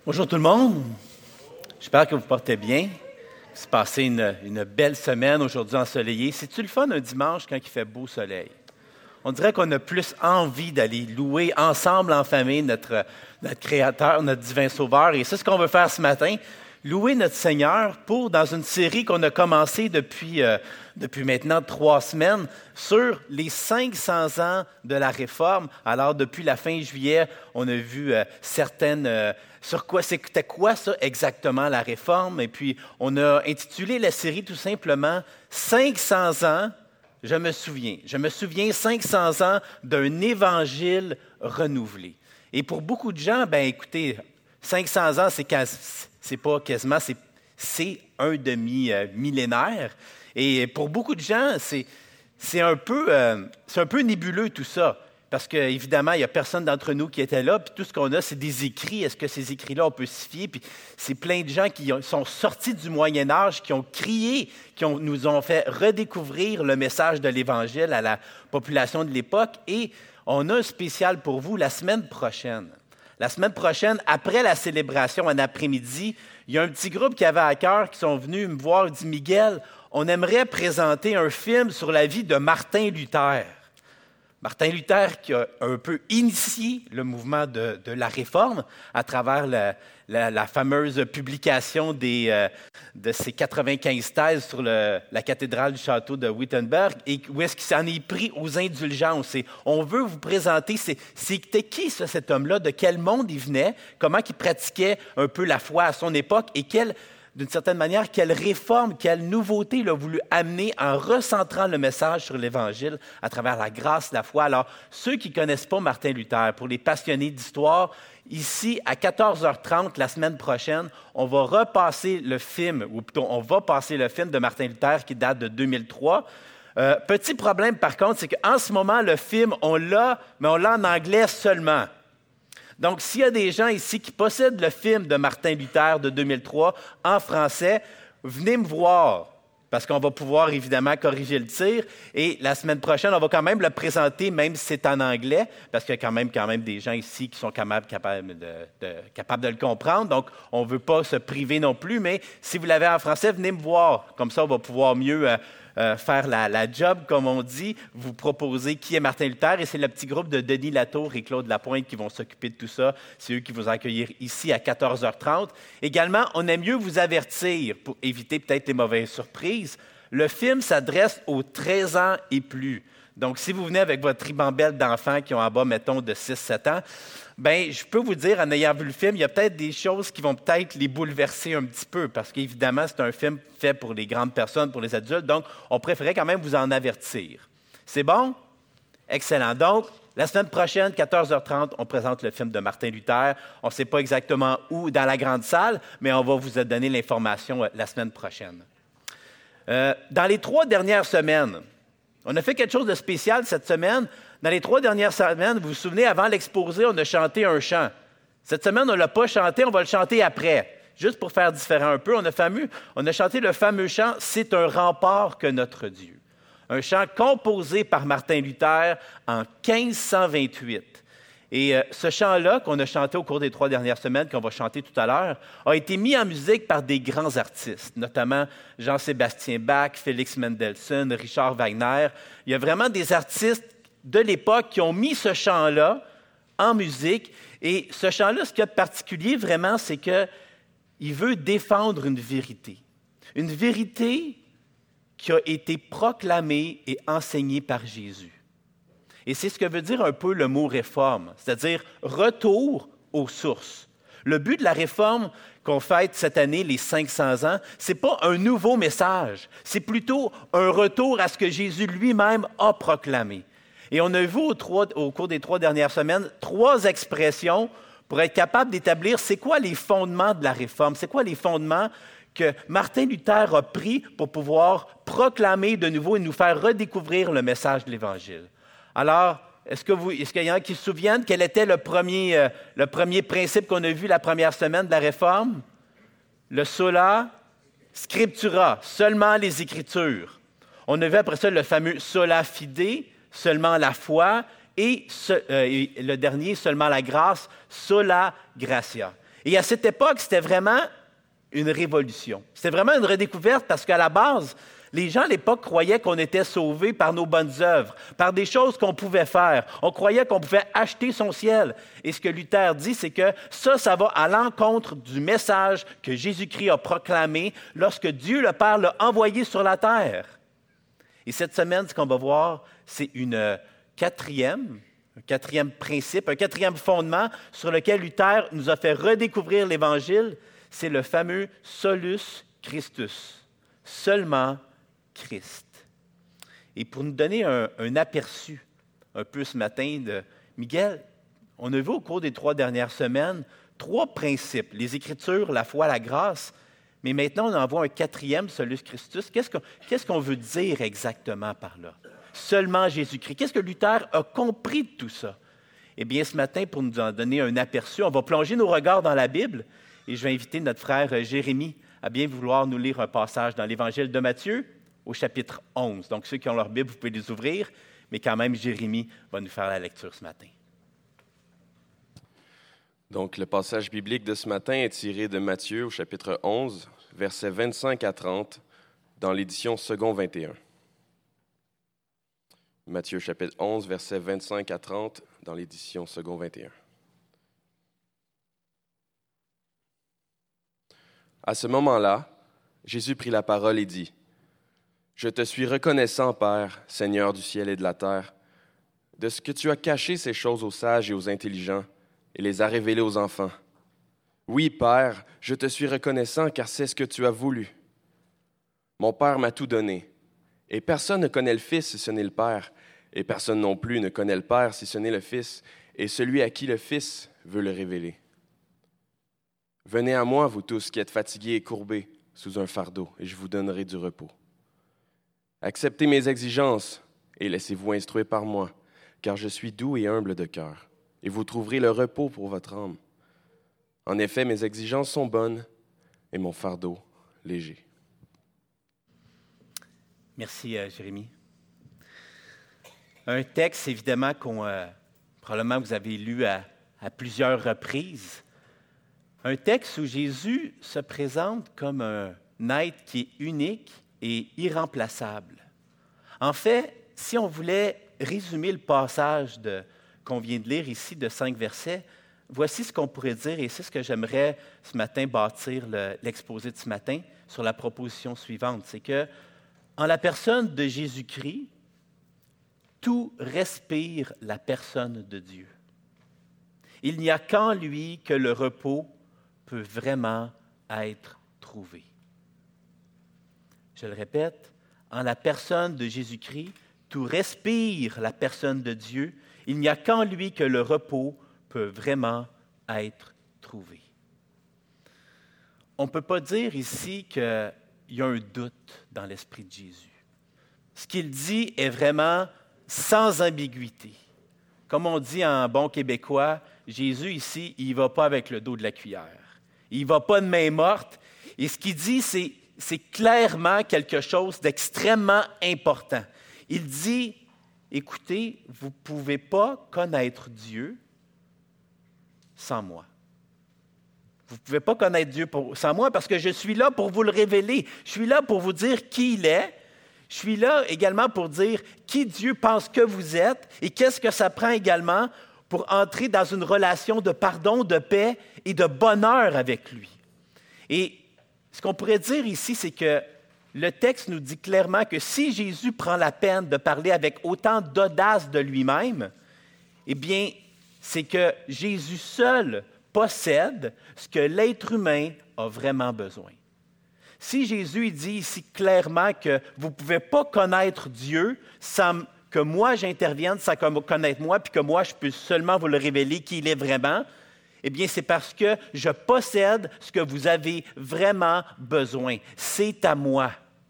Bonjour tout le monde, j'espère que vous portez bien. Vous passez une belle semaine aujourd'hui ensoleillée. C'est-tu le fun un dimanche quand il fait beau soleil? On dirait qu'on a plus envie d'aller louer ensemble en famille notre Créateur, notre divin Sauveur. Et c'est ce qu'on veut faire ce matin, louer notre Seigneur dans une série qu'on a commencée depuis maintenant 3 semaines sur les 500 ans de la Réforme. Alors, depuis la fin juillet, on a vu c'était quoi ça exactement la Réforme? Et puis, on a intitulé la série tout simplement « 500 ans, je me souviens ». Je me souviens 500 ans d'un évangile renouvelé. Et pour beaucoup de gens, écoutez, 500 ans, c'est pas quasiment, c'est un demi-millénaire. Et pour beaucoup de gens, c'est un peu nébuleux tout ça. Parce qu'évidemment, il n'y a personne d'entre nous qui était là, puis tout ce qu'on a, c'est des écrits. Est-ce que ces écrits-là, on peut s'y fier? Puis c'est plein de gens qui sont sortis du Moyen Âge, qui ont crié, nous ont fait redécouvrir le message de l'Évangile à la population de l'époque. Et on a un spécial pour vous la semaine prochaine. La semaine prochaine, après la célébration en après-midi, il y a un petit groupe qui avait à cœur, qui sont venus me voir, dit « Miguel, on aimerait présenter un film sur la vie de Martin Luther. » Martin Luther qui a un peu initié le mouvement de la Réforme à travers la fameuse publication de ses 95 thèses sur la cathédrale du château de Wittenberg et où est-ce qu'il s'en est pris aux indulgences. Et on veut vous présenter, c'était qui ça, cet homme-là, de quel monde il venait, comment il pratiquait un peu la foi à son époque et d'une certaine manière, quelle réforme, quelle nouveauté il a voulu amener en recentrant le message sur l'Évangile à travers la grâce, la foi. Alors, ceux qui ne connaissent pas Martin Luther, pour les passionnés d'histoire, ici, à 14h30, la semaine prochaine, on va repasser le film, ou plutôt, on va passer le film de Martin Luther qui date de 2003. Petit problème, par contre, c'est qu'en ce moment, le film, on l'a, mais on l'a en anglais seulement. Donc, s'il y a des gens ici qui possèdent le film de Martin Luther de 2003 en français, venez me voir parce qu'on va pouvoir évidemment corriger le tir. Et la semaine prochaine, on va quand même le présenter, même si c'est en anglais, parce qu'il y a quand même des gens ici qui sont capables de le comprendre. Donc, on ne veut pas se priver non plus, mais si vous l'avez en français, venez me voir. Comme ça, on va pouvoir mieux faire la job, comme on dit, vous proposer qui est Martin Luther. Et c'est le petit groupe de Denis Latour et Claude Lapointe qui vont s'occuper de tout ça. C'est eux qui vont accueillir ici à 14h30. Également, on aime mieux vous avertir pour éviter peut-être les mauvaises surprises. Le film s'adresse aux 13 ans et plus. Donc, si vous venez avec votre ribambelle d'enfants qui ont en bas, mettons, de 6-7 ans, je peux vous dire, en ayant vu le film, il y a peut-être des choses qui vont peut-être les bouleverser un petit peu, parce qu'évidemment, c'est un film fait pour les grandes personnes, pour les adultes, donc on préférait quand même vous en avertir. C'est bon? Excellent. Donc, la semaine prochaine, 14h30, on présente le film de Martin Luther. On ne sait pas exactement où dans la grande salle, mais on va vous donner l'information la semaine prochaine. Dans les 3 dernières semaines, on a fait quelque chose de spécial cette semaine. Dans les 3 dernières semaines, vous vous souvenez, avant l'exposé, on a chanté un chant. Cette semaine, on ne l'a pas chanté, on va le chanter après. Juste pour faire différent un peu, on a chanté le fameux chant « C'est un rempart que notre Dieu ». Un chant composé par Martin Luther en 1528. Et ce chant-là, qu'on a chanté au cours des 3 dernières semaines, qu'on va chanter tout à l'heure, a été mis en musique par des grands artistes, notamment Jean-Sébastien Bach, Félix Mendelssohn, Richard Wagner. Il y a vraiment des artistes de l'époque qui ont mis ce chant-là en musique. Et ce chant-là, ce qu'il y a de particulier vraiment, c'est qu'il veut défendre une vérité. Une vérité qui a été proclamée et enseignée par Jésus. Et c'est ce que veut dire un peu le mot « réforme », c'est-à-dire retour aux sources. Le but de la réforme qu'on fête cette année, les 500 ans, ce n'est pas un nouveau message, c'est plutôt un retour à ce que Jésus lui-même a proclamé. Et on a vu au cours des 3 dernières semaines 3 expressions pour être capable d'établir c'est quoi les fondements de la réforme, c'est quoi les fondements que Martin Luther a pris pour pouvoir proclamer de nouveau et nous faire redécouvrir le message de l'Évangile. Alors, est-ce qu'il y en a qui se souviennent quel était le premier principe qu'on a vu la première semaine de la Réforme? Le sola scriptura, seulement les Écritures. On a vu après ça le fameux sola fide, seulement la foi, et le dernier, seulement la grâce, sola gratia. Et à cette époque, c'était vraiment une révolution. C'était vraiment une redécouverte parce qu'à la base, les gens à l'époque croyaient qu'on était sauvés par nos bonnes œuvres, par des choses qu'on pouvait faire. On croyait qu'on pouvait acheter son ciel. Et ce que Luther dit, c'est que ça va à l'encontre du message que Jésus-Christ a proclamé lorsque Dieu le Père l'a envoyé sur la terre. Et cette semaine, ce qu'on va voir, c'est un quatrième principe, un quatrième fondement sur lequel Luther nous a fait redécouvrir l'Évangile, c'est le fameux solus Christus, seulement Christ. Et pour nous donner un aperçu un peu ce matin de Miguel, on a vu au cours des 3 dernières semaines 3 principes, les Écritures, la foi, la grâce, mais maintenant on en voit un 4e, solus Christus. Qu'est-ce qu'on veut dire exactement par là? Seulement Jésus-Christ. Qu'est-ce que Luther a compris de tout ça? Eh bien, ce matin, pour nous en donner un aperçu, on va plonger nos regards dans la Bible et je vais inviter notre frère Jérémie à bien vouloir nous lire un passage dans l'Évangile de Matthieu au chapitre 11. Donc, ceux qui ont leur Bible, vous pouvez les ouvrir, mais quand même, Jérémie va nous faire la lecture ce matin. Donc, le passage biblique de ce matin est tiré de Matthieu au chapitre 11, versets 25 à 30, dans l'édition Second 21. Matthieu chapitre 11, versets 25 à 30, dans l'édition Second 21. À ce moment-là, Jésus prit la parole et dit, « Je te suis reconnaissant, Père, Seigneur du ciel et de la terre, de ce que tu as caché ces choses aux sages et aux intelligents et les as révélées aux enfants. Oui, Père, je te suis reconnaissant car c'est ce que tu as voulu. Mon Père m'a tout donné, et personne ne connaît le Fils si ce n'est le Père, et personne non plus ne connaît le Père si ce n'est le Fils, et celui à qui le Fils veut le révéler. Venez à moi, vous tous qui êtes fatigués et courbés sous un fardeau, et je vous donnerai du repos. Acceptez mes exigences et laissez-vous instruire par moi, car je suis doux et humble de cœur, et vous trouverez le repos pour votre âme. En effet, mes exigences sont bonnes et mon fardeau léger. » Merci, Jérémie. Un texte, évidemment, probablement vous avez lu à plusieurs reprises. Un texte où Jésus se présente comme un être qui est unique et irremplaçable. En fait, si on voulait résumer le passage qu'on vient de lire ici de 5 versets, voici ce qu'on pourrait dire, et c'est ce que j'aimerais ce matin bâtir l'exposé de ce matin sur la proposition suivante. C'est que, en la personne de Jésus-Christ, tout respire la personne de Dieu. Il n'y a qu'en lui que le repos peut vraiment être trouvé. Je le répète, en la personne de Jésus-Christ, tout respire la personne de Dieu. Il n'y a qu'en lui que le repos peut vraiment être trouvé. On ne peut pas dire ici qu'il y a un doute dans l'esprit de Jésus. Ce qu'il dit est vraiment sans ambiguïté. Comme on dit en bon québécois, Jésus ici, il ne va pas avec le dos de la cuillère. Il ne va pas de main morte. Et ce qu'il dit, c'est clairement quelque chose d'extrêmement important. Il dit, écoutez, vous ne pouvez pas connaître Dieu sans moi. Vous ne pouvez pas connaître Dieu sans moi parce que je suis là pour vous le révéler. Je suis là pour vous dire qui il est. Je suis là également pour dire qui Dieu pense que vous êtes et qu'est-ce que ça prend également pour entrer dans une relation de pardon, de paix et de bonheur avec lui. Et ce qu'on pourrait dire ici, c'est que le texte nous dit clairement que si Jésus prend la peine de parler avec autant d'audace de lui-même, eh bien, c'est que Jésus seul possède ce que l'être humain a vraiment besoin. Si Jésus dit ici clairement que vous ne pouvez pas connaître Dieu sans que moi j'intervienne, sans connaître moi, puis que moi je peux seulement vous le révéler qui il est vraiment, eh bien c'est parce que je possède ce que vous avez vraiment besoin. C'est à moi.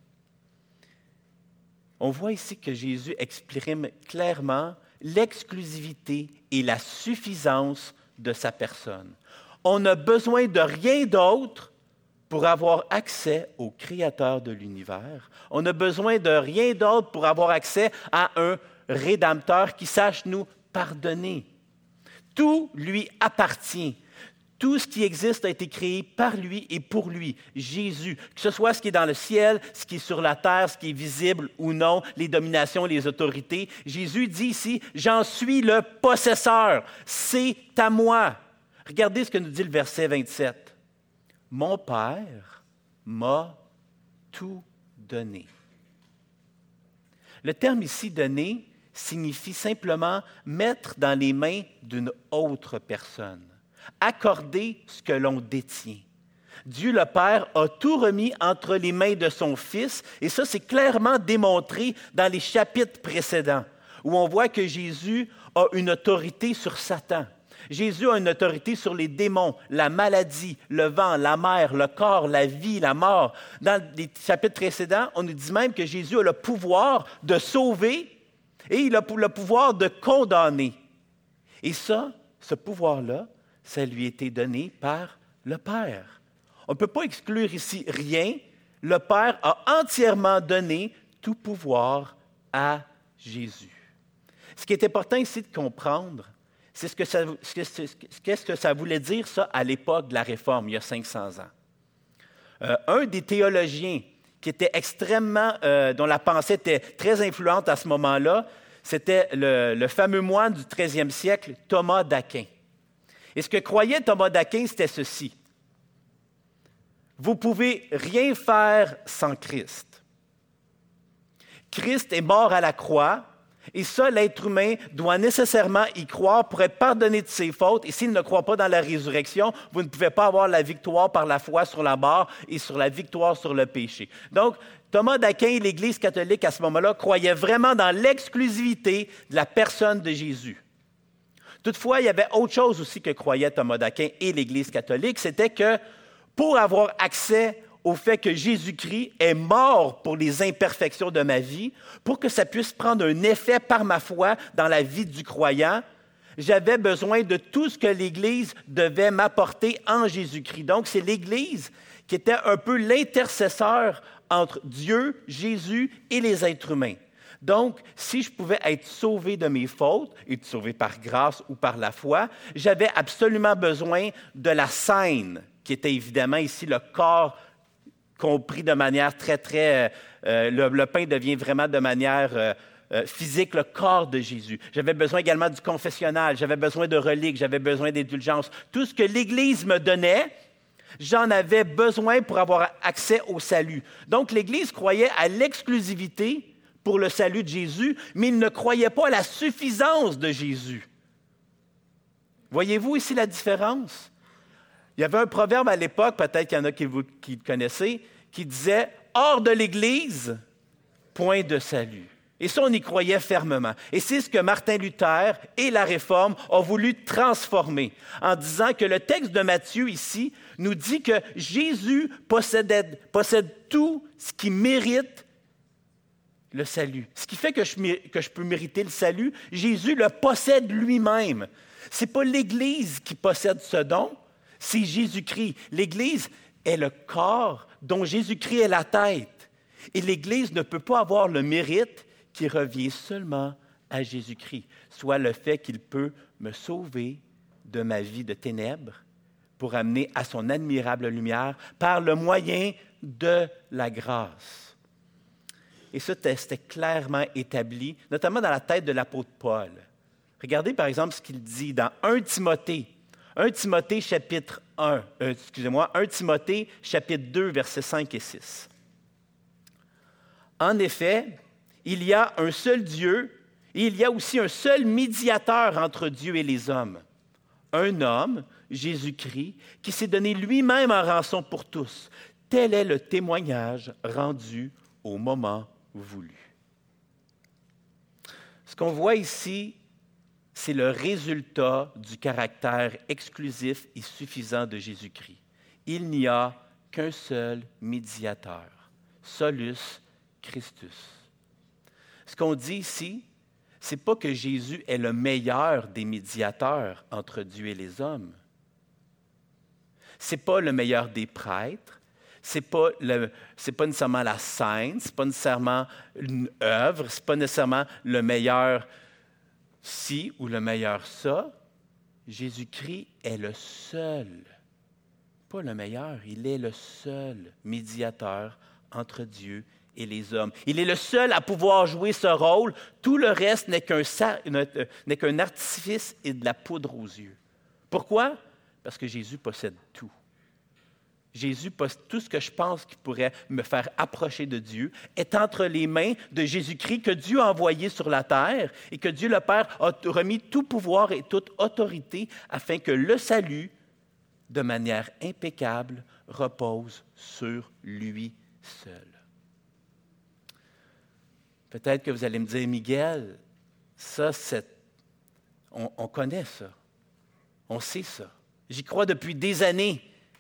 On voit ici que Jésus exprime clairement l'exclusivité et la suffisance de sa personne. On n'a besoin de rien d'autre pour avoir accès au Créateur de l'univers. On n'a besoin de rien d'autre pour avoir accès à un Rédempteur qui sache nous pardonner. Tout lui appartient. Tout ce qui existe a été créé par lui et pour lui, Jésus. Que ce soit ce qui est dans le ciel, ce qui est sur la terre, ce qui est visible ou non, les dominations, les autorités. Jésus dit ici, « J'en suis le possesseur, c'est à moi. » Regardez ce que nous dit le verset 27. « Mon Père m'a tout donné. » Le terme ici « donné » signifie simplement mettre dans les mains d'une autre personne. Accorder ce que l'on détient. Dieu le Père a tout remis entre les mains de son Fils, et ça, c'est clairement démontré dans les chapitres précédents, où on voit que Jésus a une autorité sur Satan. Jésus a une autorité sur les démons, la maladie, le vent, la mer, le corps, la vie, la mort. Dans les chapitres précédents, on nous dit même que Jésus a le pouvoir de sauver et il a le pouvoir de condamner. Et ça, ce pouvoir-là, ça lui a été donné par le Père. On ne peut pas exclure ici rien. Le Père a entièrement donné tout pouvoir à Jésus. Ce qui est important ici de comprendre, c'est qu'est-ce que ça voulait dire, ça, à l'époque de la Réforme, il y a 500 ans. Un des théologiens qui était extrêmement, dont la pensée était très influente à ce moment-là, c'était le fameux moine du 13e siècle, Thomas d'Aquin. Et ce que croyait Thomas d'Aquin, c'était ceci. Vous ne pouvez rien faire sans Christ. Christ est mort à la croix, et ça, l'être humain doit nécessairement y croire pour être pardonné de ses fautes. Et s'il ne croit pas dans la résurrection, vous ne pouvez pas avoir la victoire par la foi sur la mort et sur la victoire sur le péché. Donc, Thomas d'Aquin et l'Église catholique, à ce moment-là, croyaient vraiment dans l'exclusivité de la personne de Jésus. Toutefois, il y avait autre chose aussi que croyaient Thomas d'Aquin et l'Église catholique, c'était que pour avoir accès au fait que Jésus-Christ est mort pour les imperfections de ma vie, pour que ça puisse prendre un effet par ma foi dans la vie du croyant, j'avais besoin de tout ce que l'Église devait m'apporter en Jésus-Christ. Donc, c'est l'Église qui était un peu l'intercesseur entre Dieu, Jésus et les êtres humains. Donc, si je pouvais être sauvé de mes fautes, et sauvé par grâce ou par la foi, j'avais absolument besoin de la scène, qui était évidemment ici le corps compris de manière le pain devient vraiment de manière physique, le corps de Jésus. J'avais besoin également du confessionnal, j'avais besoin de reliques, j'avais besoin d'indulgences. Tout ce que l'Église me donnait, j'en avais besoin pour avoir accès au salut. Donc, l'Église croyait à l'exclusivité pour le salut de Jésus, mais il ne croyait pas à la suffisance de Jésus. Voyez-vous ici la différence? Il y avait un proverbe à l'époque, peut-être qu'il y en a qui le connaissez, qui disait « Hors de l'Église, point de salut ». Et ça, on y croyait fermement. Et c'est ce que Martin Luther et la Réforme ont voulu transformer en disant que le texte de Matthieu ici nous dit que Jésus possède tout ce qui mérite le salut. Ce qui fait que je peux mériter le salut, Jésus le possède lui-même. Ce n'est pas l'Église qui possède ce don, c'est Jésus-Christ. L'Église est le corps dont Jésus-Christ est la tête. Et l'Église ne peut pas avoir le mérite qui revient seulement à Jésus-Christ, soit le fait qu'il peut me sauver de ma vie de ténèbres pour amener à son admirable lumière par le moyen de la grâce. Et ça, c'était clairement établi, notamment dans la tête de l'apôtre Paul. Regardez par exemple ce qu'il dit dans 1 Timothée. 1 Timothée chapitre 1 Timothée chapitre 2, versets 5 et 6. En effet, il y a un seul Dieu et il y a aussi un seul médiateur entre Dieu et les hommes. Un homme, Jésus-Christ, qui s'est donné lui-même en rançon pour tous. Tel est le témoignage rendu au moment voulu. Ce qu'on voit ici, c'est le résultat du caractère exclusif et suffisant de Jésus-Christ. Il n'y a qu'un seul médiateur, solus Christus. Ce qu'on dit ici, ce n'est pas que Jésus est le meilleur des médiateurs entre Dieu et les hommes. Ce n'est pas le meilleur des prêtres. Ce n'est pas nécessairement la scène, ce n'est pas nécessairement une œuvre, ce n'est pas nécessairement le meilleur ci ou le meilleur ça. Jésus-Christ est le seul pas le meilleur, il est le seul médiateur entre Dieu et les hommes. Il est le seul à pouvoir jouer ce rôle. Tout le reste n'est qu'un artifice et de la poudre aux yeux. Pourquoi? Parce que Jésus possède tout. Jésus possède tout ce que je pense qui pourrait me faire approcher de Dieu, est entre les mains de Jésus-Christ que Dieu a envoyé sur la terre et que Dieu le Père a remis tout pouvoir et toute autorité afin que le salut, de manière impeccable, repose sur lui seul. Peut-être que vous allez me dire, Miguel, on connaît ça. On sait ça. J'y crois depuis des années.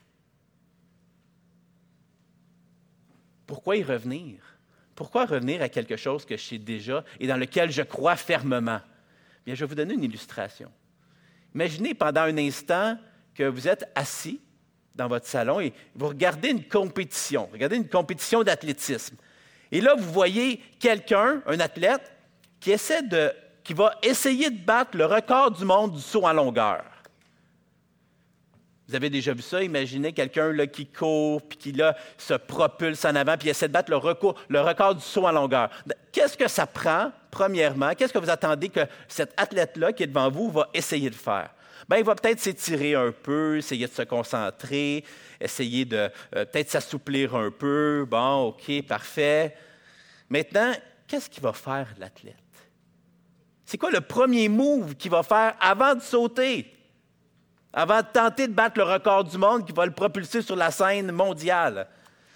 Pourquoi y revenir? Pourquoi revenir à quelque chose que je sais déjà et dans lequel je crois fermement? Bien, je vais vous donner une illustration. Imaginez pendant un instant que vous êtes assis dans votre salon et vous regardez une compétition. D'athlétisme. Et là, vous voyez quelqu'un, un athlète, qui va essayer de battre le record du monde du saut en longueur. Vous avez déjà vu ça? Imaginez quelqu'un là, qui court, puis qui là, se propulse en avant, puis essaie de battre le record du saut en longueur. Qu'est-ce que ça prend, premièrement? Qu'est-ce que vous attendez que cet athlète-là qui est devant vous va essayer de faire? Bien, il va peut-être s'étirer un peu, essayer de se concentrer, essayer de peut-être s'assouplir un peu. Bon, OK, parfait. Maintenant, qu'est-ce qu'il va faire, l'athlète? C'est quoi le premier move qu'il va faire avant de sauter? Avant de tenter de battre le record du monde qui va le propulser sur la scène mondiale?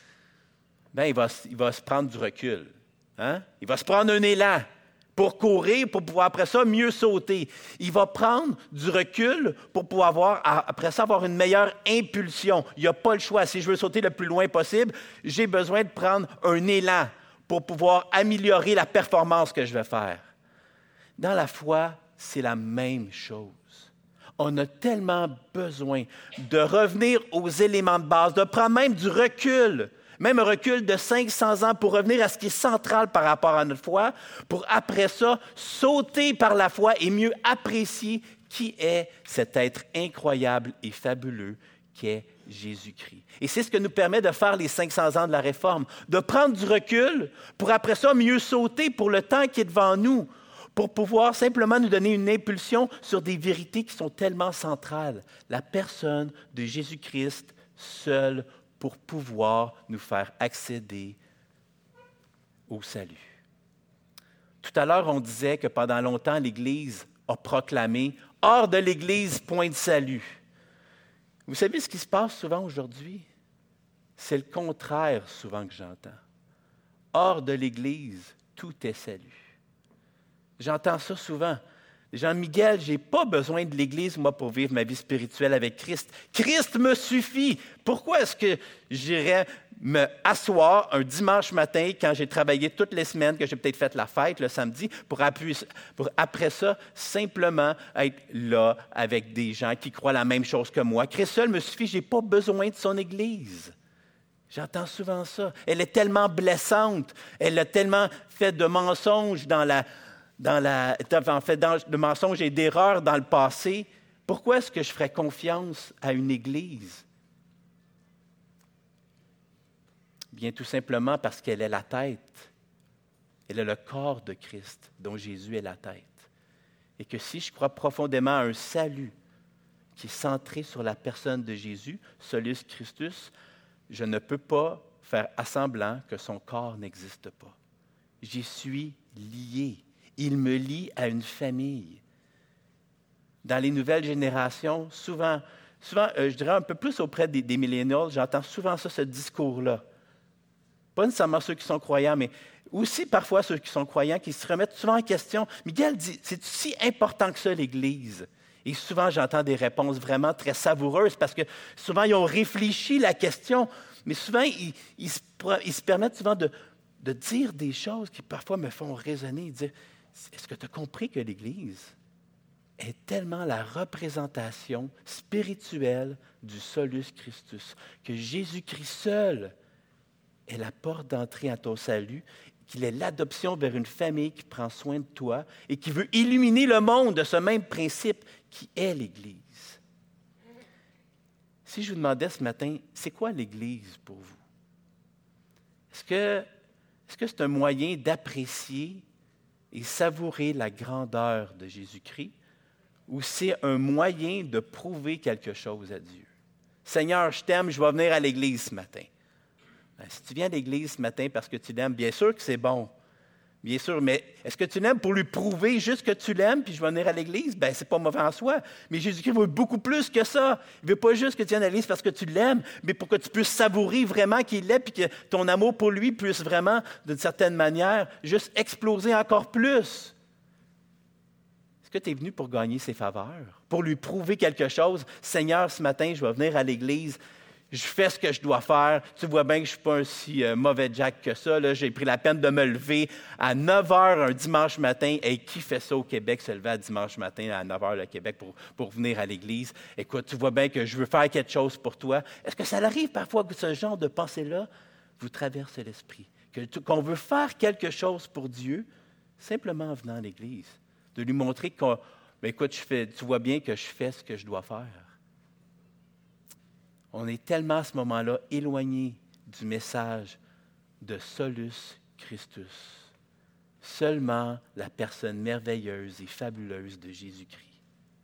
Bien, il va se prendre du recul. Hein? Il va se prendre un élan pour courir, pour pouvoir après ça mieux sauter. Il va prendre du recul pour pouvoir après ça avoir une meilleure impulsion. Il n'y a pas le choix. Si je veux sauter le plus loin possible, j'ai besoin de prendre un élan pour pouvoir améliorer la performance que je vais faire. Dans la foi, c'est la même chose. On a tellement besoin de revenir aux éléments de base, de prendre même du recul, même un recul de 500 ans pour revenir à ce qui est central par rapport à notre foi, pour après ça sauter par la foi et mieux apprécier qui est cet être incroyable et fabuleux qu'est Jésus-Christ. Et c'est ce que nous permet de faire les 500 ans de la Réforme, de prendre du recul pour après ça mieux sauter pour le temps qui est devant nous, pour pouvoir simplement nous donner une impulsion sur des vérités qui sont tellement centrales. La personne de Jésus-Christ seul pour pouvoir nous faire accéder au salut. Tout à l'heure, on disait que pendant longtemps, l'Église a proclamé « Hors de l'Église, point de salut ». Vous savez ce qui se passe souvent aujourd'hui? C'est le contraire souvent que j'entends. Hors de l'Église, tout est salut. J'entends ça souvent. Jean-Miguel, je n'ai pas besoin de l'Église, moi, pour vivre ma vie spirituelle avec Christ. Christ me suffit. Pourquoi est-ce que j'irais me asseoir un dimanche matin, quand j'ai travaillé toutes les semaines, que j'ai peut-être fait la fête le samedi, pour après ça, simplement être là avec des gens qui croient la même chose que moi? Christ seul me suffit, je n'ai pas besoin de son Église. J'entends souvent ça. Elle est tellement blessante. Elle a tellement fait de mensonges de mensonges et d'erreurs dans le passé. Pourquoi est-ce que je ferais confiance à une Église? Bien, tout simplement parce qu'elle est la tête. Elle est le corps de Christ, dont Jésus est la tête. Et que si je crois profondément à un salut qui est centré sur la personne de Jésus, Solus Christus, je ne peux pas faire assemblant que son corps n'existe pas. J'y suis lié. Il me lie à une famille. Dans les nouvelles générations, souvent, je dirais un peu plus auprès des millennials, j'entends souvent ça, ce discours-là. Pas nécessairement ceux qui sont croyants, mais aussi parfois ceux qui sont croyants, qui se remettent souvent en question. Miguel dit, c'est si important que ça, l'Église? Et souvent, j'entends des réponses vraiment très savoureuses parce que souvent, ils ont réfléchi la question, mais souvent, ils se permettent souvent de dire des choses qui parfois me font raisonner et dire, est-ce que tu as compris que l'Église est tellement la représentation spirituelle du Solus Christus, que Jésus-Christ seul est la porte d'entrée à ton salut, qu'il est l'adoption vers une famille qui prend soin de toi et qui veut illuminer le monde de ce même principe qui est l'Église. Si je vous demandais ce matin, c'est quoi l'Église pour vous? Est-ce que c'est un moyen d'apprécier et savourer la grandeur de Jésus-Christ ou c'est un moyen de prouver quelque chose à Dieu? Seigneur, je t'aime, je vais venir à l'Église ce matin. Ben, si tu viens à l'Église ce matin parce que tu l'aimes, bien sûr que c'est bon. Bien sûr, mais est-ce que tu l'aimes pour lui prouver juste que tu l'aimes puis je vais venir à l'Église? Bien, c'est pas mauvais en soi. Mais Jésus-Christ veut beaucoup plus que ça. Il ne veut pas juste que tu viennes à l'Église parce que tu l'aimes, mais pour que tu puisses savourer vraiment qu'il l'est puis que ton amour pour lui puisse vraiment, d'une certaine manière, juste exploser encore plus. Est-ce que tu es venu pour gagner ses faveurs? Pour lui prouver quelque chose? Seigneur, ce matin, je vais venir à l'Église. Je fais ce que je dois faire. Tu vois bien que je ne suis pas un si mauvais Jack que ça. Là. J'ai pris la peine de me lever à 9 h un dimanche matin. Et qui fait ça au Québec, se lever à dimanche matin à 9 h le Québec pour venir à l'Église? Écoute, tu vois bien que je veux faire quelque chose pour toi. Est-ce que ça arrive parfois que ce genre de pensée-là vous traverse l'esprit? Qu'on veut faire quelque chose pour Dieu simplement en venant à l'Église? De lui montrer écoute, tu vois bien que je fais ce que je dois faire. On est tellement à ce moment-là éloigné du message de Solus Christus. Seulement la personne merveilleuse et fabuleuse de Jésus-Christ.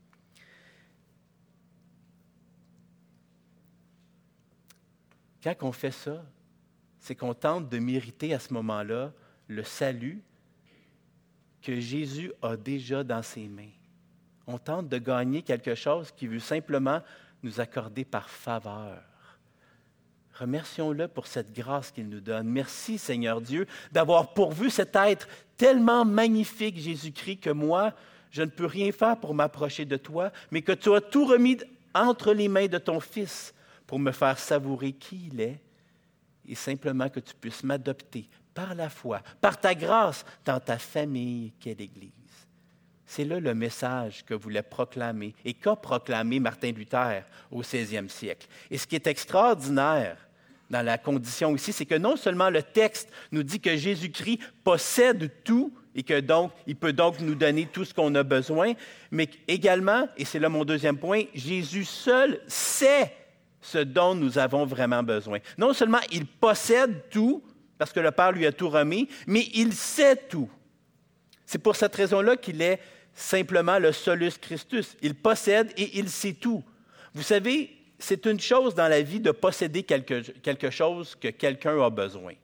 Quand on fait ça, c'est qu'on tente de mériter à ce moment-là le salut que Jésus a déjà dans ses mains. On tente de gagner quelque chose qui veut simplement nous accorder par faveur. Remercions-le pour cette grâce qu'il nous donne. Merci, Seigneur Dieu, d'avoir pourvu cet être tellement magnifique, Jésus-Christ, que moi, je ne peux rien faire pour m'approcher de toi, mais que tu as tout remis entre les mains de ton Fils pour me faire savourer qui il est et simplement que tu puisses m'adopter par la foi, par ta grâce, dans ta famille qu'est l'Église. C'est là le message que voulait proclamer et qu'a proclamé Martin Luther au 16e siècle. Et ce qui est extraordinaire dans la condition ici, c'est que non seulement le texte nous dit que Jésus-Christ possède tout et que donc il peut donc nous donner tout ce qu'on a besoin, mais également, et c'est là mon deuxième point, Jésus seul sait ce dont nous avons vraiment besoin. Non seulement il possède tout, parce que le Père lui a tout remis, mais il sait tout. C'est pour cette raison-là qu'il est simplement le solus Christus. Il possède et il sait tout. Vous savez, c'est une chose dans la vie de posséder quelque chose que quelqu'un a besoin.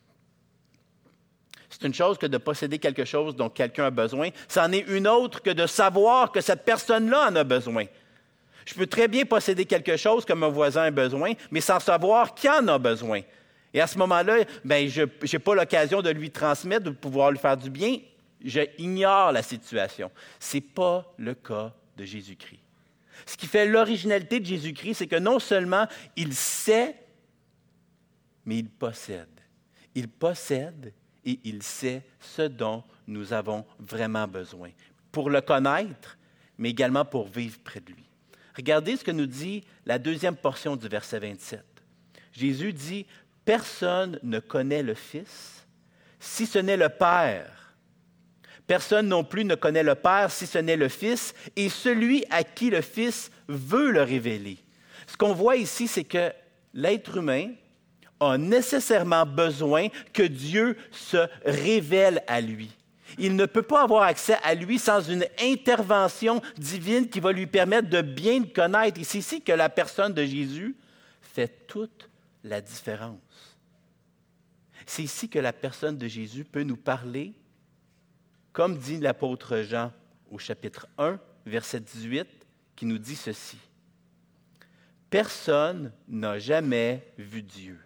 C'est une chose que de posséder quelque chose dont quelqu'un a besoin. C'en est une autre que de savoir que cette personne-là en a besoin. Je peux très bien posséder quelque chose que mon voisin a besoin, mais sans savoir qui en a besoin. Et à ce moment-là, je n'ai pas l'occasion de lui transmettre, de pouvoir lui faire du bien. Je ignore la situation. Ce n'est pas le cas de Jésus-Christ. Ce qui fait l'originalité de Jésus-Christ, c'est que non seulement il sait, mais il possède. Il possède et il sait ce dont nous avons vraiment besoin. Pour le connaître, mais également pour vivre près de lui. Regardez ce que nous dit la deuxième portion du verset 27. Jésus dit « Personne ne connaît le Fils, si ce n'est le Père. Personne non plus ne connaît le Père, si ce n'est le Fils, et celui à qui le Fils veut le révéler. » Ce qu'on voit ici, c'est que l'être humain a nécessairement besoin que Dieu se révèle à lui. Il ne peut pas avoir accès à lui sans une intervention divine qui va lui permettre de bien le connaître. Et c'est ici que la personne de Jésus fait toute la différence. C'est ici que la personne de Jésus peut nous parler, comme dit l'apôtre Jean au chapitre 1, verset 18, qui nous dit ceci. « Personne n'a jamais vu Dieu.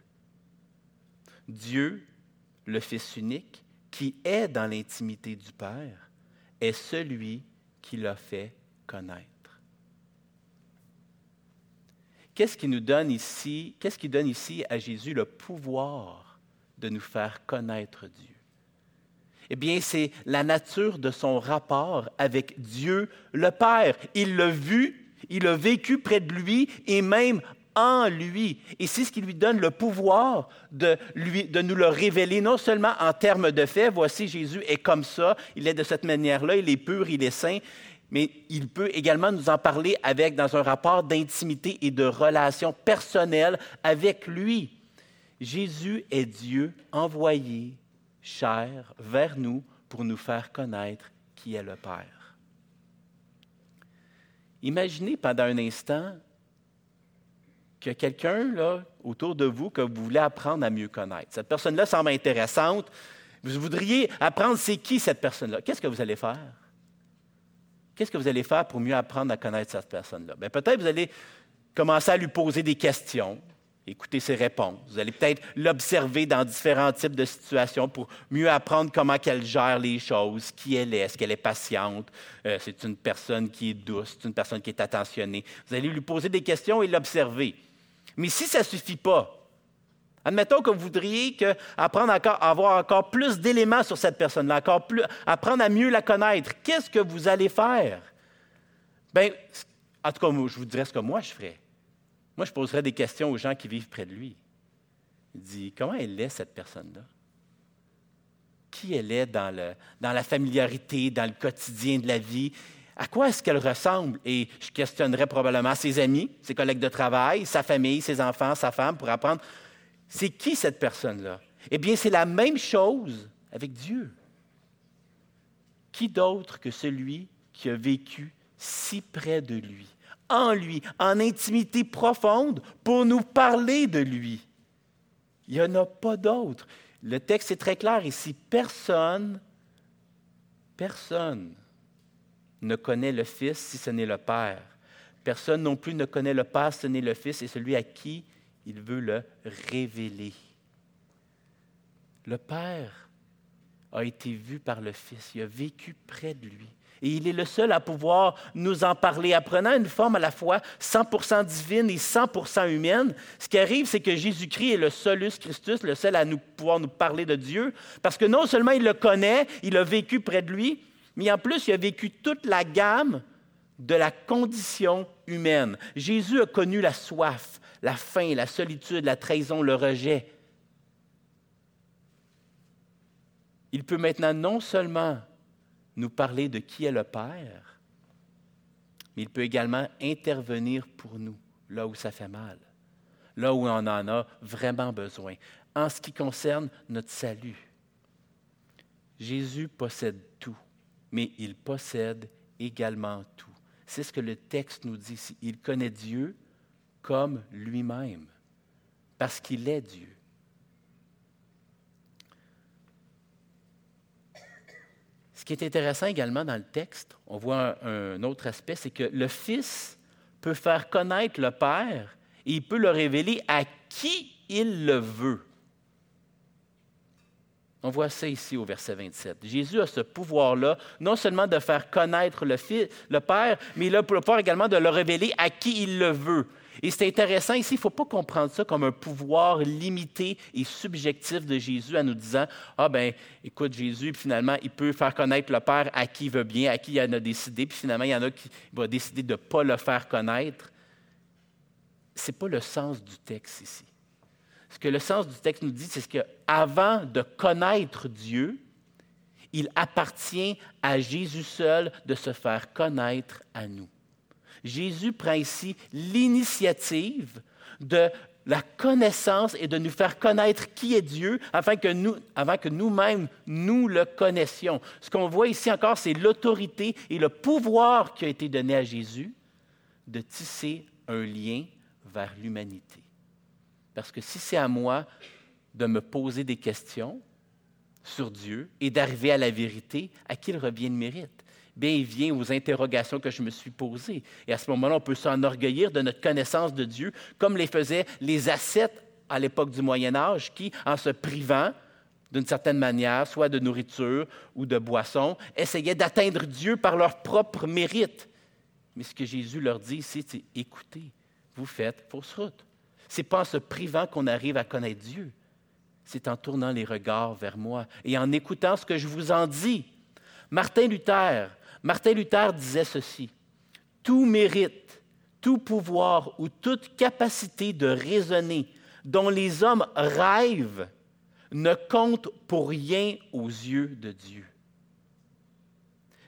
Dieu, le Fils unique, qui est dans l'intimité du Père, est celui qui l'a fait connaître. » Qu'est-ce qui donne ici à Jésus le pouvoir de nous faire connaître Dieu? Eh bien, c'est la nature de son rapport avec Dieu le Père. Il l'a vu, il a vécu près de lui et même en lui. Et c'est ce qui lui donne le pouvoir de nous le révéler, non seulement en termes de fait, voici Jésus est comme ça, il est de cette manière-là, il est pur, il est saint, mais il peut également nous en parler dans un rapport d'intimité et de relation personnelle avec lui. Jésus est Dieu envoyé, chair, vers nous pour nous faire connaître qui est le Père. Imaginez pendant un instant qu'il y a quelqu'un là, autour de vous que vous voulez apprendre à mieux connaître. Cette personne-là semble intéressante. Vous voudriez apprendre c'est qui cette personne-là. Qu'est-ce que vous allez faire? Qu'est-ce que vous allez faire pour mieux apprendre à connaître cette personne-là? Bien, peut-être vous allez commencer à lui poser des questions, écouter ses réponses. Vous allez peut-être l'observer dans différents types de situations pour mieux apprendre comment elle gère les choses, qui elle est, est-ce qu'elle est patiente, c'est une personne qui est douce, c'est une personne qui est attentionnée. Vous allez lui poser des questions et l'observer. Mais si ça ne suffit pas, admettons que vous voudriez apprendre à avoir encore plus d'éléments sur cette personne-là, apprendre à mieux la connaître. Qu'est-ce que vous allez faire? Bien, en tout cas, je vous dirais ce que moi je ferais. Moi, je poserais des questions aux gens qui vivent près de lui. Il dit, comment elle est, cette personne-là? Qui elle est dans la familiarité, dans le quotidien de la vie? À quoi est-ce qu'elle ressemble? Et je questionnerais probablement ses amis, ses collègues de travail, sa famille, ses enfants, sa femme, pour apprendre, c'est qui cette personne-là? Eh bien, c'est la même chose avec Dieu. Qui d'autre que celui qui a vécu si près de lui, en intimité profonde, pour nous parler de lui? Il n'y en a pas d'autre. Le texte est très clair ici. Personne ne connaît le Fils si ce n'est le Père. Personne non plus ne connaît le Père si ce n'est le Fils et celui à qui il veut le révéler. Le Père a été vu par le Fils. Il a vécu près de lui. Et il est le seul à pouvoir nous en parler, apprenant une forme à la fois 100% divine et 100% humaine. Ce qui arrive, c'est que Jésus-Christ est le solus Christus, le seul à pouvoir nous parler de Dieu, parce que non seulement il le connaît, il a vécu près de lui, mais en plus, il a vécu toute la gamme de la condition humaine. Jésus a connu la soif, la faim, la solitude, la trahison, le rejet. Il peut maintenant non seulement nous parler de qui est le Père, mais il peut également intervenir pour nous, là où ça fait mal, là où on en a vraiment besoin, en ce qui concerne notre salut. Jésus possède tout, mais il possède également tout. C'est ce que le texte nous dit ici. Il connaît Dieu comme lui-même, parce qu'il est Dieu. Ce qui est intéressant également dans le texte, on voit un autre aspect, c'est que le Fils peut faire connaître le Père et il peut le révéler à qui il le veut. On voit ça ici au verset 27. Jésus a ce pouvoir-là, non seulement de faire connaître le Père, mais il a le pouvoir également de le révéler à qui il le veut. Et c'est intéressant ici, il ne faut pas comprendre ça comme un pouvoir limité et subjectif de Jésus en nous disant « Ah ben, écoute, Jésus, puis finalement, il peut faire connaître le Père à qui il veut bien, à qui il en a décidé, puis finalement, il y en a qui vont décider de ne pas le faire connaître. » Ce n'est pas le sens du texte ici. Ce que le sens du texte nous dit, c'est qu'avant de connaître Dieu, il appartient à Jésus seul de se faire connaître à nous. Jésus prend ici l'initiative de la connaissance et de nous faire connaître qui est Dieu avant que nous-mêmes nous le connaissions. Ce qu'on voit ici encore, c'est l'autorité et le pouvoir qui a été donné à Jésus de tisser un lien vers l'humanité. Parce que si c'est à moi de me poser des questions sur Dieu et d'arriver à la vérité, à qui il revient le mérite? Bien, il vient aux interrogations que je me suis posées. Et à ce moment-là, on peut s'enorgueillir de notre connaissance de Dieu, comme les faisaient les ascètes à l'époque du Moyen Âge, qui, en se privant d'une certaine manière, soit de nourriture ou de boisson, essayaient d'atteindre Dieu par leur propre mérite. Mais ce que Jésus leur dit ici, c'est « Écoutez, vous faites fausse route. » Ce n'est pas en se privant qu'on arrive à connaître Dieu. C'est en tournant les regards vers moi et en écoutant ce que je vous en dis. Martin Luther disait ceci: « Tout mérite, tout pouvoir ou toute capacité de raisonner dont les hommes rêvent ne compte pour rien aux yeux de Dieu. »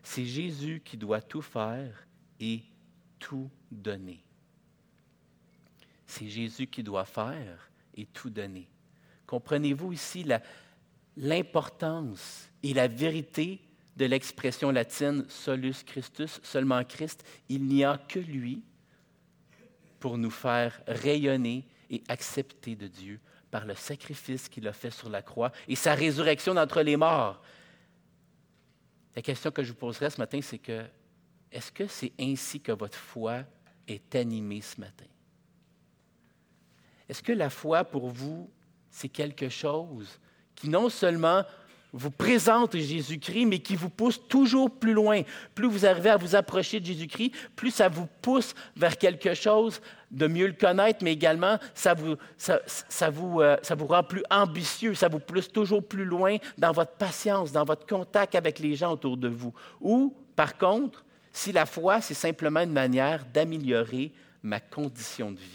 C'est Jésus qui doit tout faire et tout donner. C'est Jésus qui doit faire et tout donner. Comprenez-vous ici l'importance et la vérité de l'expression latine « solus Christus », seulement Christ? Il n'y a que lui pour nous faire rayonner et accepter de Dieu par le sacrifice qu'il a fait sur la croix et sa résurrection d'entre les morts. La question que je vous poserai ce matin, c'est que, est-ce que c'est ainsi que votre foi est animée ce matin? Est-ce que la foi, pour vous, c'est quelque chose qui non seulement vous présente Jésus-Christ, mais qui vous pousse toujours plus loin? Plus vous arrivez à vous approcher de Jésus-Christ, plus ça vous pousse vers quelque chose de mieux le connaître, mais également ça vous rend plus ambitieux, ça vous pousse toujours plus loin dans votre patience, dans votre contact avec les gens autour de vous. Ou, par contre, si la foi, c'est simplement une manière d'améliorer ma condition de vie.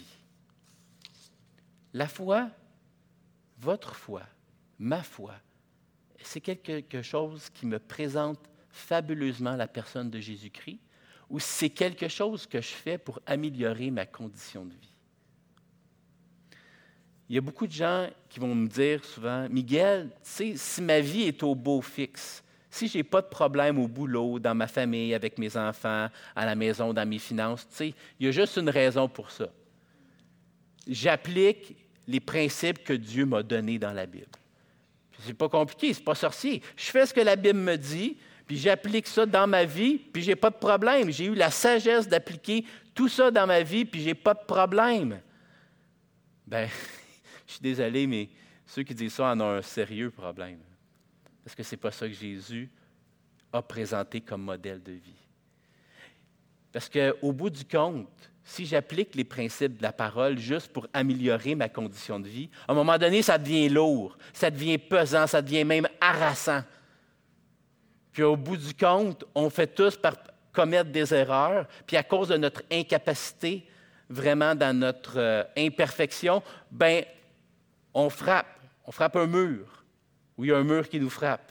La foi, votre foi, ma foi, c'est quelque chose qui me présente fabuleusement la personne de Jésus-Christ, ou c'est quelque chose que je fais pour améliorer ma condition de vie. Il y a beaucoup de gens qui vont me dire souvent, « Miguel, tu sais, si ma vie est au beau fixe, si je n'ai pas de problème au boulot, dans ma famille, avec mes enfants, à la maison, dans mes finances, tu sais, il y a juste une raison pour ça. J'applique les principes que Dieu m'a donnés dans la Bible. C'est pas compliqué, c'est pas sorcier. Je fais ce que la Bible me dit, puis j'applique ça dans ma vie, puis j'ai pas de problème. J'ai eu la sagesse d'appliquer tout ça dans ma vie, puis j'ai pas de problème. » Bien, je suis désolé, mais ceux qui disent ça en ont un sérieux problème. Parce que c'est pas ça que Jésus a présenté comme modèle de vie. Parce qu'au bout du compte, si j'applique les principes de la parole juste pour améliorer ma condition de vie, à un moment donné, ça devient lourd, ça devient pesant, ça devient même harassant. Puis au bout du compte, on fait tous commettre des erreurs, puis à cause de notre incapacité, vraiment dans notre imperfection, bien, on frappe un mur, ou il y a un mur qui nous frappe.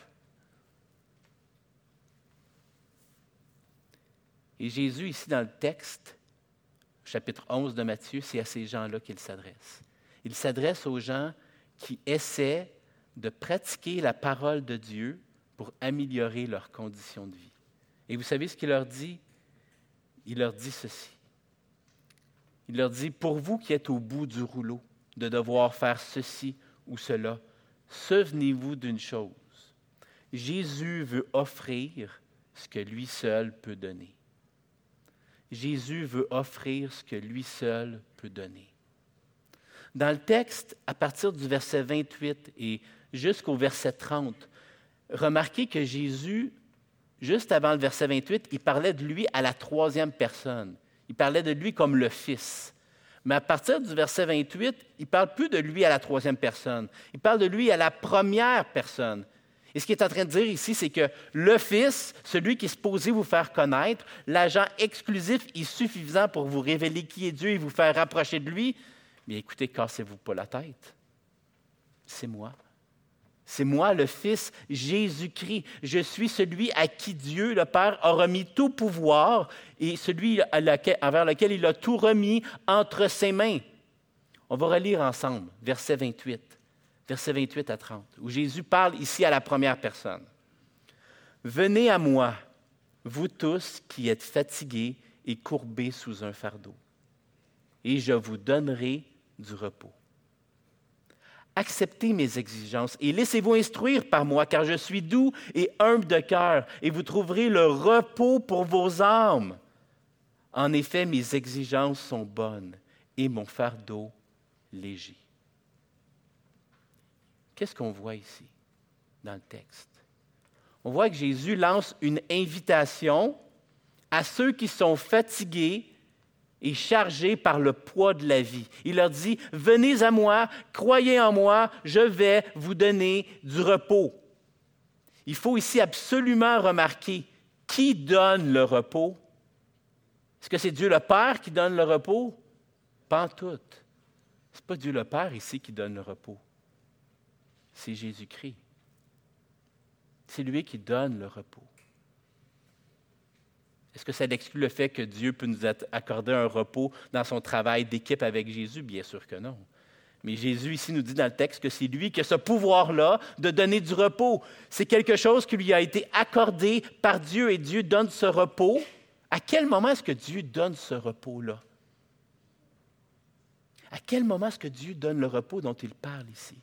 Et Jésus, ici dans le texte, chapitre 11 de Matthieu, c'est à ces gens-là qu'il s'adresse. Il s'adresse aux gens qui essaient de pratiquer la parole de Dieu pour améliorer leurs conditions de vie. Et vous savez ce qu'il leur dit? Il leur dit ceci. Il leur dit, « Pour vous qui êtes au bout du rouleau, de devoir faire ceci ou cela, souvenez-vous d'une chose. Jésus veut offrir ce que lui seul peut donner. Jésus veut offrir ce que lui seul peut donner. » Dans le texte, à partir du verset 28 et jusqu'au verset 30, remarquez que Jésus, juste avant le verset 28, il parlait de lui à la troisième personne. Il parlait de lui comme le Fils. Mais à partir du verset 28, il ne parle plus de lui à la troisième personne. Il parle de lui à la première personne. Et ce qu'il est en train de dire ici, c'est que le Fils, celui qui est supposé vous faire connaître, l'agent exclusif et suffisant pour vous révéler qui est Dieu et vous faire rapprocher de lui, bien écoutez, cassez-vous pas la tête. C'est moi. C'est moi, le Fils, Jésus-Christ. Je suis celui à qui Dieu, le Père, a remis tout pouvoir et celui envers lequel il a tout remis entre ses mains. On va relire ensemble, verset 28 à 30, où Jésus parle ici à la première personne. « Venez à moi, vous tous qui êtes fatigués et courbés sous un fardeau, et je vous donnerai du repos. Acceptez mes exigences et laissez-vous instruire par moi, car je suis doux et humble de cœur, et vous trouverez le repos pour vos âmes. En effet, mes exigences sont bonnes et mon fardeau léger. » Qu'est-ce qu'on voit ici dans le texte? On voit que Jésus lance une invitation à ceux qui sont fatigués et chargés par le poids de la vie. Il leur dit, « Venez à moi, croyez en moi, je vais vous donner du repos. » Il faut ici absolument remarquer qui donne le repos. Est-ce que c'est Dieu le Père qui donne le repos? Pas en tout. Ce n'est pas Dieu le Père ici qui donne le repos. C'est Jésus-Christ. C'est lui qui donne le repos. Est-ce que ça exclut le fait que Dieu peut nous accorder un repos dans son travail d'équipe avec Jésus? Bien sûr que non. Mais Jésus ici nous dit dans le texte que c'est lui qui a ce pouvoir-là de donner du repos. C'est quelque chose qui lui a été accordé par Dieu et Dieu donne ce repos. À quel moment est-ce que Dieu donne ce repos-là? À quel moment est-ce que Dieu donne le repos dont il parle ici?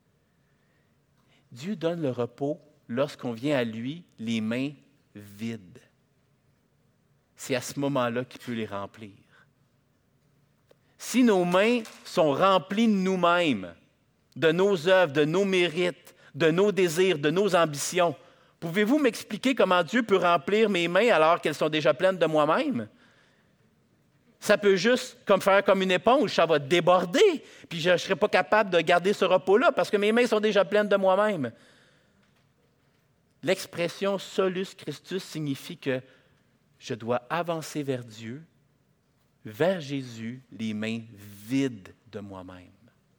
Dieu donne le repos lorsqu'on vient à lui les mains vides. C'est à ce moment-là qu'il peut les remplir. Si nos mains sont remplies de nous-mêmes, de nos œuvres, de nos mérites, de nos désirs, de nos ambitions, pouvez-vous m'expliquer comment Dieu peut remplir mes mains alors qu'elles sont déjà pleines de moi-même? Ça peut juste faire comme une éponge, ça va déborder, puis je ne serai pas capable de garder ce repos-là parce que mes mains sont déjà pleines de moi-même. L'expression solus Christus signifie que je dois avancer vers Dieu, vers Jésus, les mains vides de moi-même.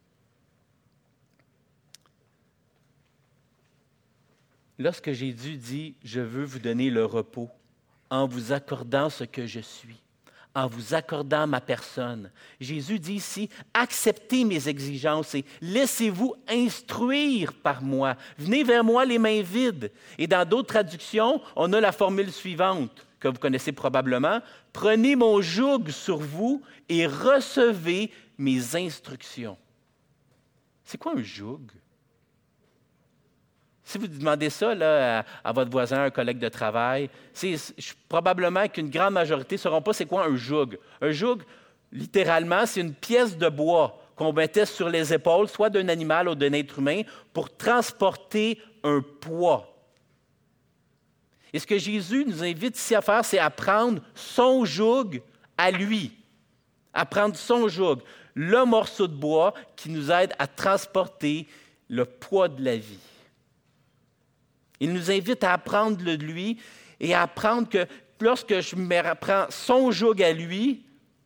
Lorsque Jésus dit « Je veux vous donner le repos » en vous accordant ce que je suis, en vous accordant ma personne, Jésus dit ici « Acceptez mes exigences et laissez-vous instruire par moi. Venez vers moi les mains vides. » Et dans d'autres traductions, on a la formule suivante que vous connaissez probablement. « Prenez mon joug sur vous et recevez mes instructions. » C'est quoi un joug? Si vous demandez ça là, à votre voisin, un collègue de travail, probablement qu'une grande majorité ne sauront pas c'est quoi un joug. Un joug, littéralement, c'est une pièce de bois qu'on mettait sur les épaules, soit d'un animal ou d'un être humain, pour transporter un poids. Et ce que Jésus nous invite ici à faire, c'est à prendre son joug à lui, à prendre son joug, le morceau de bois qui nous aide à transporter le poids de la vie. Il nous invite à apprendre de lui et à apprendre que lorsque je me prends son joug à lui,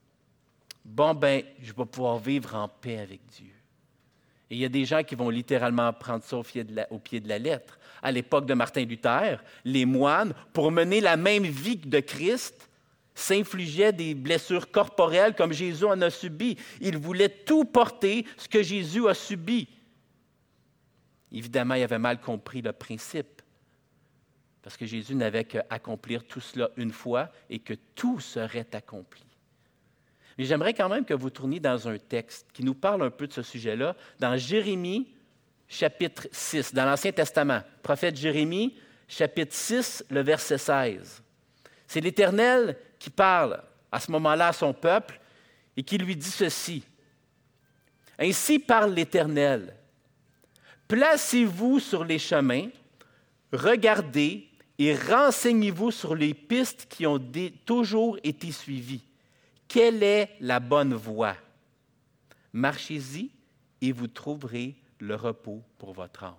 je vais pouvoir vivre en paix avec Dieu. Et il y a des gens qui vont littéralement prendre ça au pied de la lettre. À l'époque de Martin Luther, les moines, pour mener la même vie que de Christ, s'infligeaient des blessures corporelles comme Jésus en a subi. Ils voulaient tout porter ce que Jésus a subi. Évidemment, il avait mal compris le principe. Parce que Jésus n'avait qu'à accomplir tout cela une fois et que tout serait accompli. Mais j'aimerais quand même que vous tourniez dans un texte qui nous parle un peu de ce sujet-là, dans Jérémie, chapitre 6, dans l'Ancien Testament. Prophète Jérémie, chapitre 6, le verset 16. C'est l'Éternel qui parle à ce moment-là à son peuple et qui lui dit ceci. « Ainsi parle l'Éternel. Placez-vous sur les chemins, regardez et renseignez-vous sur les pistes qui ont toujours été suivies. Quelle est la bonne voie? Marchez-y et vous trouverez le repos pour votre âme. »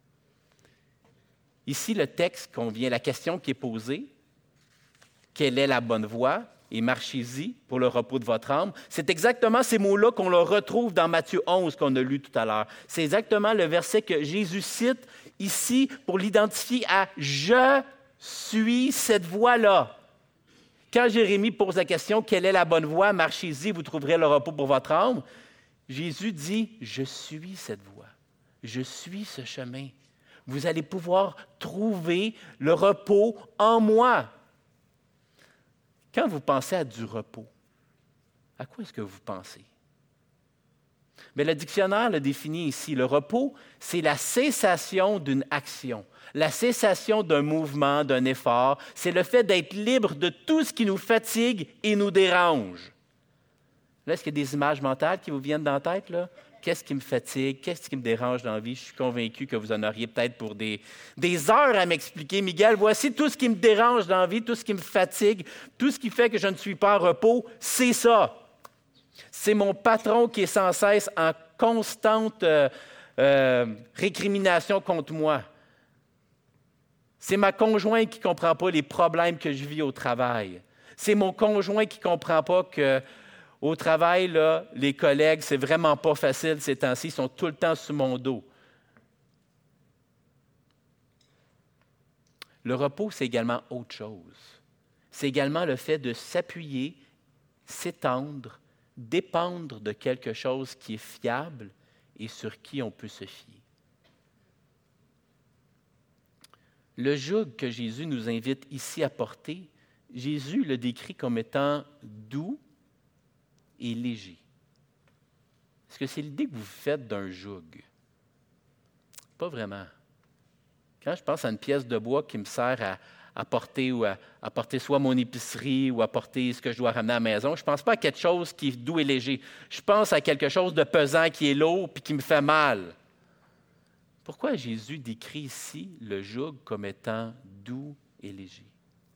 Ici, le texte convient, la question qui est posée, quelle est la bonne voie? Et marchez-y pour le repos de votre âme. C'est exactement ces mots-là qu'on le retrouve dans Matthieu 11 qu'on a lu tout à l'heure. C'est exactement le verset que Jésus cite ici pour l'identifier à « Je suis cette voie-là ». Quand Jérémie pose la question « Quelle est la bonne voie? Marchez-y, vous trouverez le repos pour votre âme », Jésus dit « Je suis cette voie. Je suis ce chemin. Vous allez pouvoir trouver le repos en moi. » Quand vous pensez à du repos, à quoi est-ce que vous pensez? Bien, le dictionnaire le définit ici. Le repos, c'est la cessation d'une action, la cessation d'un mouvement, d'un effort. C'est le fait d'être libre de tout ce qui nous fatigue et nous dérange. Là, est-ce qu'il y a des images mentales qui vous viennent dans la tête, là? Qu'est-ce qui me fatigue? Qu'est-ce qui me dérange dans la vie? Je suis convaincu que vous en auriez peut-être pour des heures à m'expliquer. Miguel, voici tout ce qui me dérange dans la vie, tout ce qui me fatigue, tout ce qui fait que je ne suis pas en repos, c'est ça. C'est mon patron qui est sans cesse en constante récrimination contre moi. C'est ma conjointe qui ne comprend pas les problèmes que je vis au travail. C'est mon conjoint qui ne comprend pas que au travail, là, les collègues, c'est vraiment pas facile ces temps-ci, ils sont tout le temps sous mon dos. Le repos, c'est également autre chose. C'est également le fait de s'appuyer, s'étendre, dépendre de quelque chose qui est fiable et sur qui on peut se fier. Le joug que Jésus nous invite ici à porter, Jésus le décrit comme étant doux et léger. Est-ce que c'est l'idée que vous faites d'un joug? Pas vraiment. Quand je pense à une pièce de bois qui me sert à porter ou à porter soit mon épicerie ou à porter ce que je dois ramener à la maison, je ne pense pas à quelque chose qui est doux et léger. Je pense à quelque chose de pesant qui est lourd et qui me fait mal. Pourquoi Jésus décrit ici le joug comme étant doux et léger?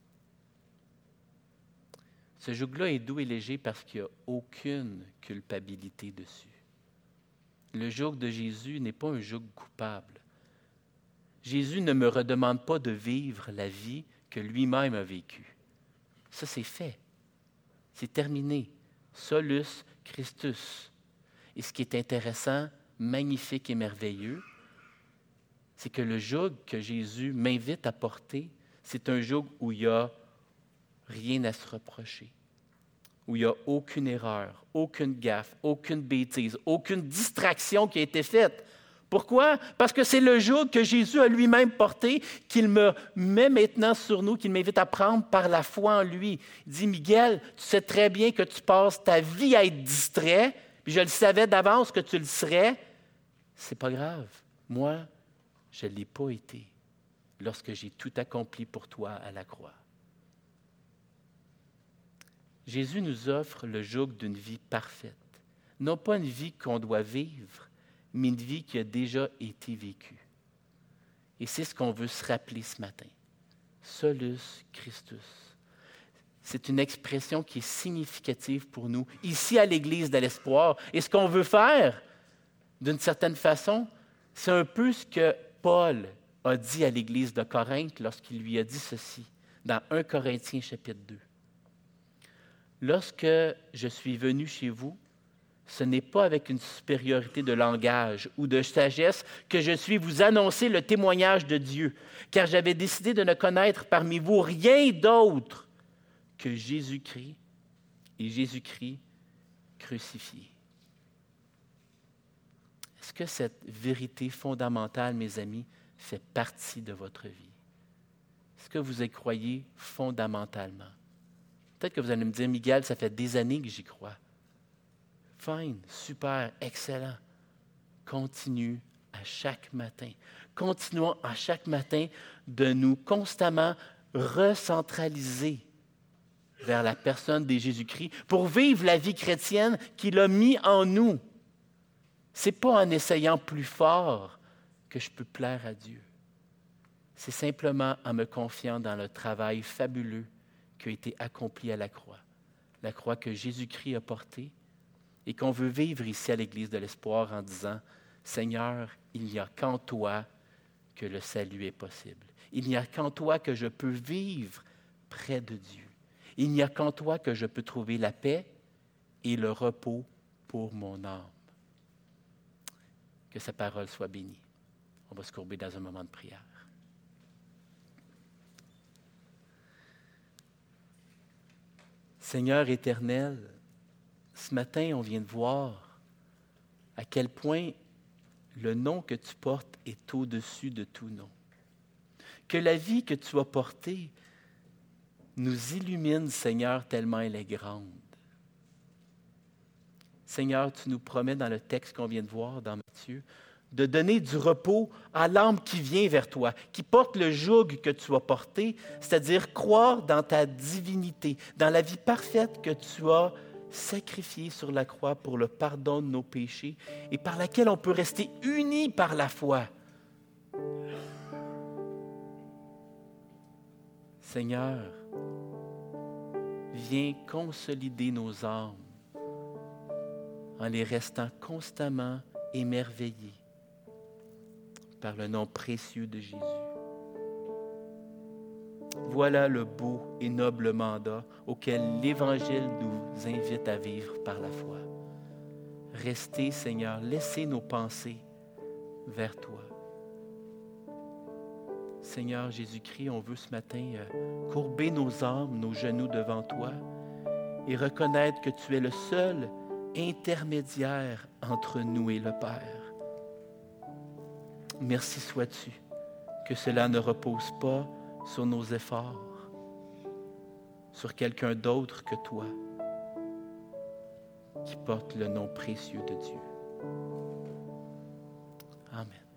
Ce joug-là est doux et léger parce qu'il n'y a aucune culpabilité dessus. Le joug de Jésus n'est pas un joug coupable. Jésus ne me redemande pas de vivre la vie que lui-même a vécue. Ça, c'est fait. C'est terminé. Solus Christus. Et ce qui est intéressant, magnifique et merveilleux, c'est que le joug que Jésus m'invite à porter, c'est un joug où il n'y a rien à se reprocher, où il n'y a aucune erreur, aucune gaffe, aucune bêtise, aucune distraction qui a été faite. Pourquoi? Parce que c'est le joug que Jésus a lui-même porté, qu'il me met maintenant sur nous, qu'il m'invite à prendre par la foi en lui. Il dit, Miguel, tu sais très bien que tu passes ta vie à être distrait, puis je le savais d'avance que tu le serais. C'est pas grave. Moi, je ne l'ai pas été lorsque j'ai tout accompli pour toi à la croix. Jésus nous offre le joug d'une vie parfaite. Non pas une vie qu'on doit vivre, mais une vie qui a déjà été vécue. Et c'est ce qu'on veut se rappeler ce matin. Solus Christus. C'est une expression qui est significative pour nous, ici à l'Église de l'Espoir. Et ce qu'on veut faire, d'une certaine façon, c'est un peu ce que Paul a dit à l'Église de Corinthe lorsqu'il lui a dit ceci, dans 1 Corinthiens chapitre 2. Lorsque je suis venu chez vous, ce n'est pas avec une supériorité de langage ou de sagesse que je suis vous annoncer le témoignage de Dieu, car j'avais décidé de ne connaître parmi vous rien d'autre que Jésus-Christ et Jésus-Christ crucifié. Est-ce que cette vérité fondamentale, mes amis, fait partie de votre vie? Est-ce que vous y croyez fondamentalement? Peut-être que vous allez me dire, Miguel, ça fait des années que j'y crois. Fine, super, excellent. Continue à chaque matin. Continuons à chaque matin de nous constamment recentraliser vers la personne de Jésus-Christ pour vivre la vie chrétienne qu'il a mis en nous. Ce n'est pas en essayant plus fort que je peux plaire à Dieu. C'est simplement en me confiant dans le travail fabuleux qui a été accompli à la croix que Jésus-Christ a portée et qu'on veut vivre ici à l'Église de l'Espoir en disant, Seigneur, il n'y a qu'en toi que le salut est possible. Il n'y a qu'en toi que je peux vivre près de Dieu. Il n'y a qu'en toi que je peux trouver la paix et le repos pour mon âme. Que sa parole soit bénie. On va se courber dans un moment de prière. Seigneur éternel, ce matin, on vient de voir à quel point le nom que tu portes est au-dessus de tout nom. Que la vie que tu as portée nous illumine, Seigneur, tellement elle est grande. Seigneur, tu nous promets dans le texte qu'on vient de voir dans Matthieu, de donner du repos à l'âme qui vient vers toi, qui porte le joug que tu as porté, c'est-à-dire croire dans ta divinité, dans la vie parfaite que tu as sacrifiée sur la croix pour le pardon de nos péchés et par laquelle on peut rester unis par la foi. Seigneur, viens consolider nos âmes en les restant constamment émerveillés par le nom précieux de Jésus. Voilà le beau et noble mandat auquel l'Évangile nous invite à vivre par la foi. Restez, Seigneur, laissez nos pensées vers toi. Seigneur Jésus-Christ, on veut ce matin courber nos âmes, nos genoux devant toi et reconnaître que tu es le seul intermédiaire entre nous et le Père. Merci sois-tu que cela ne repose pas sur nos efforts, sur quelqu'un d'autre que toi, qui porte le nom précieux de Dieu. Amen.